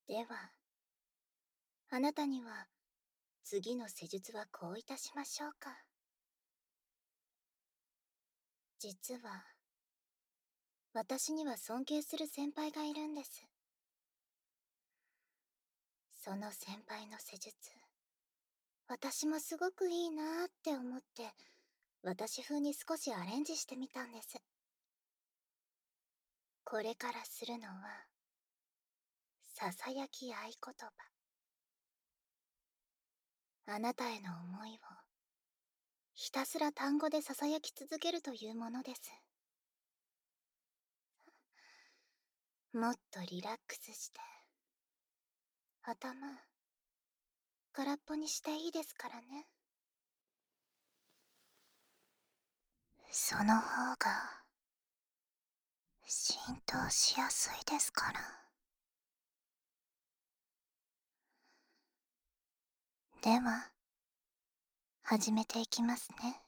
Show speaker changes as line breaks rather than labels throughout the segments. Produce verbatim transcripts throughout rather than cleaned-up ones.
では、あなたには次の施術はこういたしましょうか。実は、私には尊敬する先輩がいるんです。その先輩の施術、私もすごくいいなーって思って、私風に少しアレンジしてみたんです。これからするのは、ささやき合言葉。あなたへの思いを、ひたすら単語でささやき続けるというものです。もっとリラックスして、頭、空っぽにしていいですからね。その方が、浸透しやすいですから。では、始めていきますね。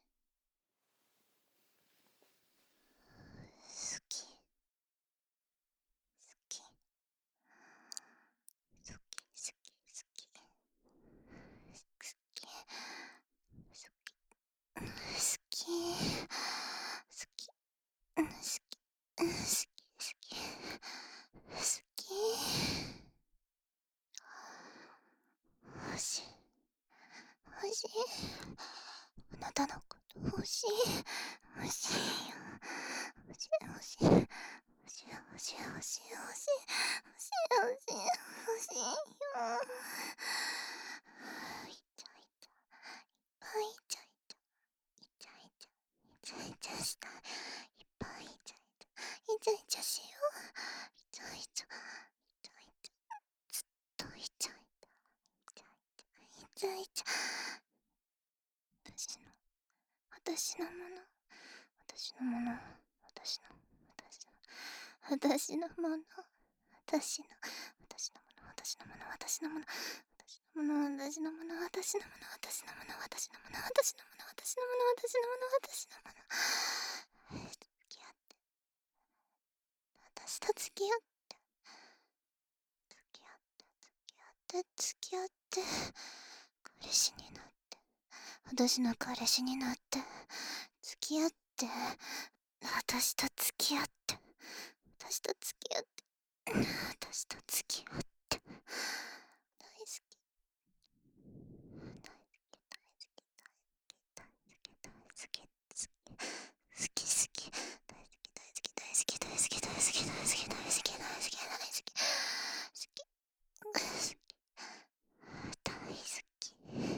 好き、好き、好き、好き、好き、好き、好き、好き、好き、好き、好き、好き、欲しい、欲しい、あなたのこと欲しい、欲しいよ、欲しい、欲しい、欲しい、欲しい、欲しい、欲しい、欲しい、欲しい、欲しいよ。いちゃいちゃ、いっぱいいちゃいちゃ、いちゃいちゃ、いちゃいちゃしたい、いっぱいいちゃいちゃ、いちゃいちゃしよう。いちゃいちゃ、いちゃいちゃ、ずっといちゃいちゃ、いちゃいちゃ、いちゃいちゃ。私の、私のもの、私のもの、私の、私の、私のもの、私の、私のもの、私のもの、私のもの、私のもの、私のもの、私のもの、私のもの、私のもの、私のもの、私のもの、私のもの、私のもの、付き合って、私と付き合って、付き合って、付き合って、付き合って、彼氏になって、私の彼氏になって、付き合って、私と付き合って、私と付き合って、私と付き合って、大好き。大好き、大好き、大好き、大好き、大好き、好き、好き、大好き、大好き、大好き、大好き、大好き、大好き、大好き、大好き、大好き、大好き、好き、大好き。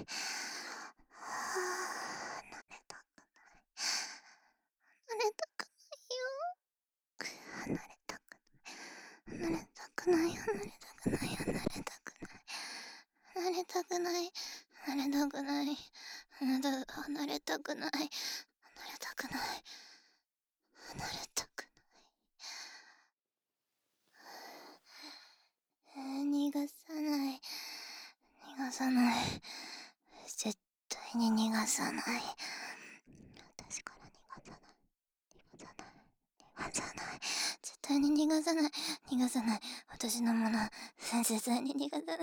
はぁ、慣れたくない。慣れたくないよ。離れたくない。離れたくない。離れたくない。離れたくない。離れたくない。離れたくない。離れたくない。離れたくない。離れたくない。逃がさない。逃がさない。絶対に逃がさない。私から逃がさない。逃がさない。逃がさない。絶対に逃がさない。逃がさない。私のもの。絶対に逃がさない。逃がさない。逃がさない。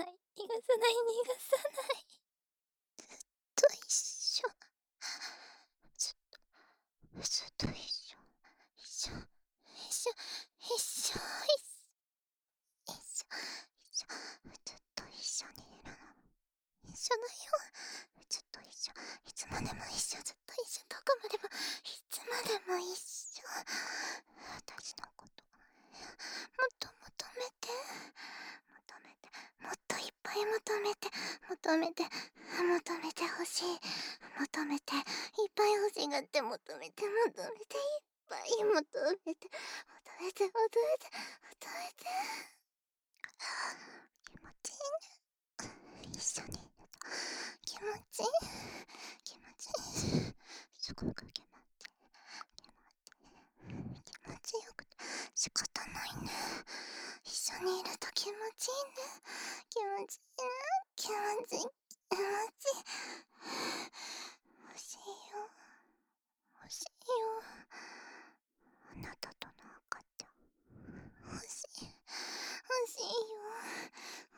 ずっと一緒。ずっと、ずっと一緒。一緒。一緒。一緒。一緒。一緒。一緒。ずっと一緒にいるの。一緒だよ。ずっと一緒。いつまでも一緒。ずっと一緒。どこまでも。いつまでも一緒。私のこと。もっと求めて。求めて。もっといっぱい求めて。求めて。求めてほしい。求めて。いっぱい欲しがって求めて。求めて。いっぱい求めて。求めて。求めて。求めて。気持ちいいね。一緒にいると気持ちいい。気持ちいい。すごく気持ちいい。気持ちいい。気持ちよくて仕方ないね。一緒にいると気持ちいいね。気持ちいいね。気持ちいい。気持ちいい。欲しいよ。欲しいよ。あなたとの赤ちゃん。欲しい。欲しいよ。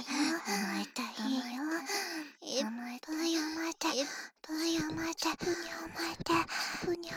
甘えたいよ。いっぱい甘えて、いっぱい甘えて、甘えて、甘えて、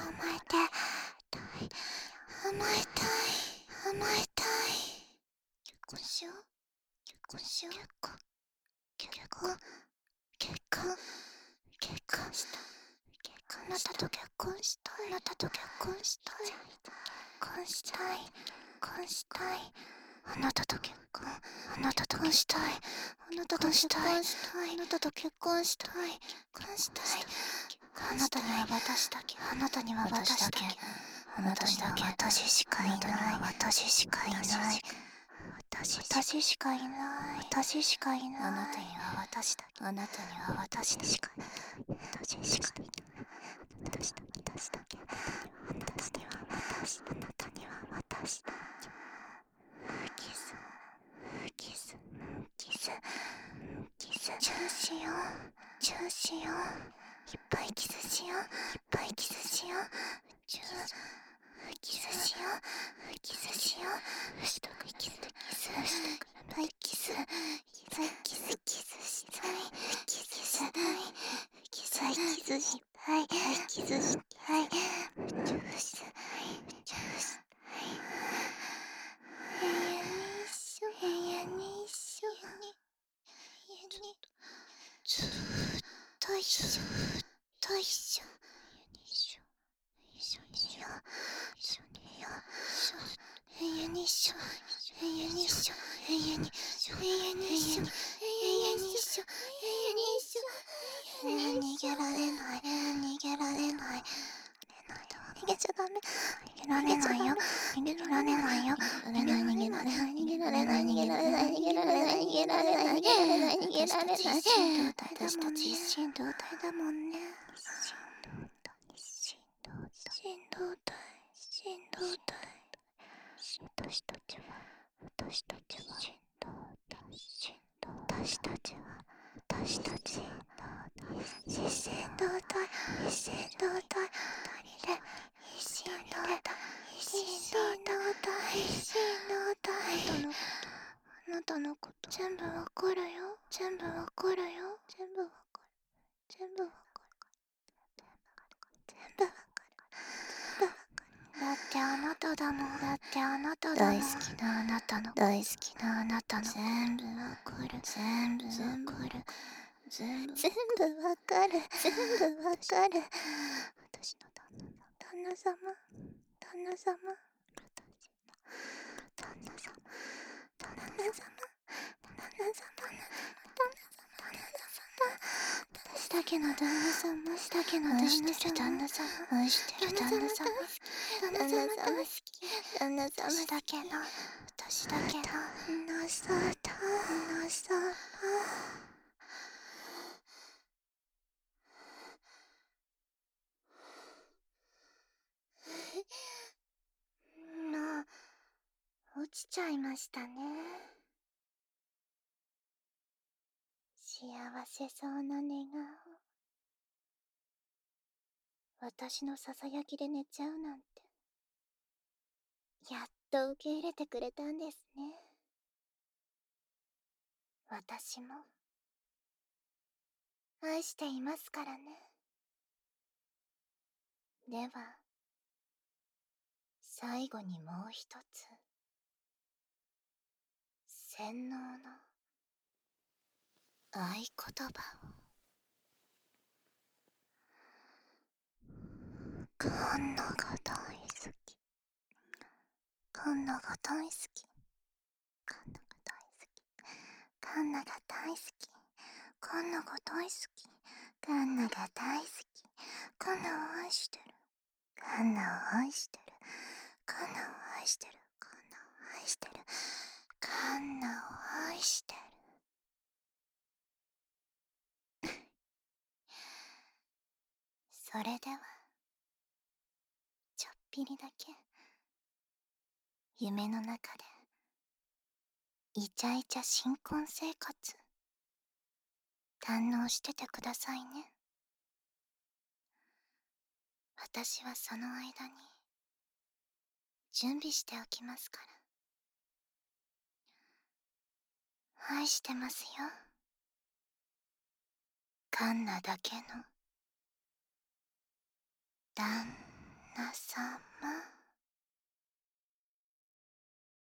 甘えたい、甘えたい。結婚しよう、結婚しよう。結婚、結婚、結婚、結婚した。あなたと結婚したい。あなたと結婚したい。結婚したい。結婚したい。あなたと結婚。あなたと結婚したい。あなたと結婚したい。あなたと結婚したい。結婚したい。あなたには渡したけ。あなたには渡したけ。あなたには私しかいない。私しかいない。私しかいない。私しかいない。あなたには私だけ。あなたには私しかいない。私しかいない。私だけ。私だけ。あなたには私。あなたには私だけ。キス。キス。キス。キス。チューしよう。チューしよう。いっぱいキスしよう。いっぱいキスしよう。チュー。キスしよう。キスしよう。したくキス。キス。いっぱいキス。いっぱいキス。キスしたい。キスしたい。キス。キスしたい。キスしたい。チューしたい。チューしたい。永遠に一緒。永遠に一緒。永遠にずーっと一緒。ずーっと一緒。一緒。一緒にいよう。一緒にいよう。永遠に一緒。永遠に一緒。永遠に一緒。永遠に一緒。永遠に一緒。永遠に一緒。永遠に逃げられない。逃げられない。逃げちゃダメ。逃げられないよ。逃げられないよ。逃げられない。逃げられない。逃げられない。逃げられない。逃げられない。逃げられない。逃げられない。逃げられない。私たち一心同体だもんね。一心同体。一心同体。私たちは。私たちは。私たちは。私たちは。一心同体。一心同体。二人で。一心同体。一心同体。一心同体。あなたのこと。全部わかるよ。全部わかるよ。全部わかる。全部わかる。全部わかる。 だってあなただもん。だってあなただもん。大好きなあなたの大好きなあなたの全部わかる。全部わかる。全部全部わかる。全部わかる。私の旦那様。旦那様。私の旦那様。旦那様。旦那様。旦那様。私だけの旦那様。私だけの旦那様。旦那様。愛してる旦那様。旦那様大好き。旦那様私だけの。私だけの。旦那様。旦那様。もう、落ちちゃいましたね。幸せそうな寝顔。私のささやきで寝ちゃうなんて。やっと受け入れてくれたんですね。私も、愛していますからね。では、最後にもう一つ。洗脳の合言葉を。カンナが大好き。カンナが大好き。カンナが大好き。カンナが大好き。カンナが大好き。カンナが大好き。カンナを愛してる。カンナを愛してる。カンナを愛してる。カンナを愛してる。カンナを愛してる。それでは、ちょっぴりだけ、夢の中で、イチャイチャ新婚生活、堪能しててくださいね。私はその間に、準備しておきますから。愛してますよ。カンナだけの、旦那様。